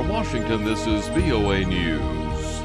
From Washington, this is VOA News.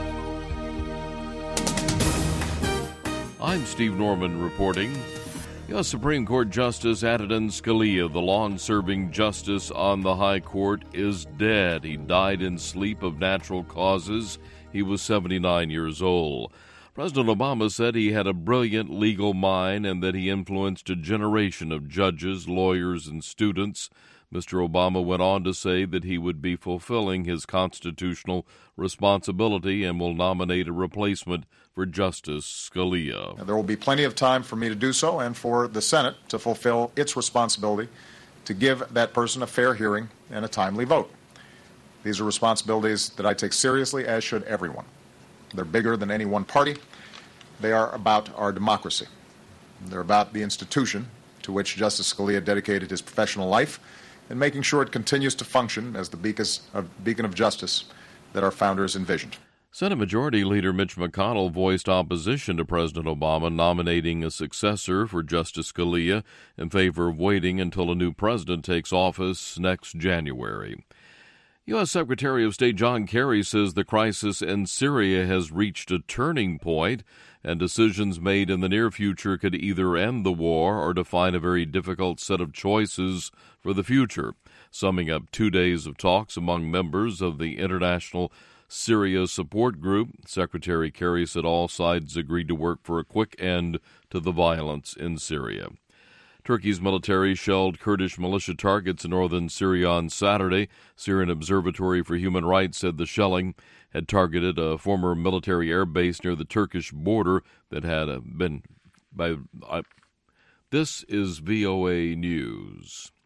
I'm Steve Norman reporting. U.S. Supreme Court Justice Antonin Scalia, the long-serving justice on the High Court, is dead. He died in sleep of natural causes. He was 79 years old. President Obama said he had a brilliant legal mind and that he influenced a generation of judges, lawyers, and students. Mr. Obama went on to say that he would be fulfilling his constitutional responsibility and will nominate a replacement for Justice Scalia. There will be plenty of time for me to do so and for the Senate to fulfill its responsibility to give that person a fair hearing and a timely vote. These are responsibilities that I take seriously, as should everyone. They're bigger than any one party. They are about our democracy. They're about the institution to which Justice Scalia dedicated his professional life and making sure it continues to function as the beacon of justice that our founders envisioned. Senate Majority Leader Mitch McConnell voiced opposition to President Obama nominating a successor for Justice Scalia in favor of waiting until a new president takes office next January. U.S. Secretary of State John Kerry says the crisis in Syria has reached a turning point, and decisions made in the near future could either end the war or define a very difficult set of choices for the future. Summing up 2 days of talks among members of the International Syria Support Group, Secretary Kerry said all sides agreed to work for a quick end to the violence in Syria. Turkey's military shelled Kurdish militia targets in northern Syria on Saturday. Syrian Observatory for Human Rights said the shelling had targeted a former military air base near the Turkish border that had been by. This is VOA News.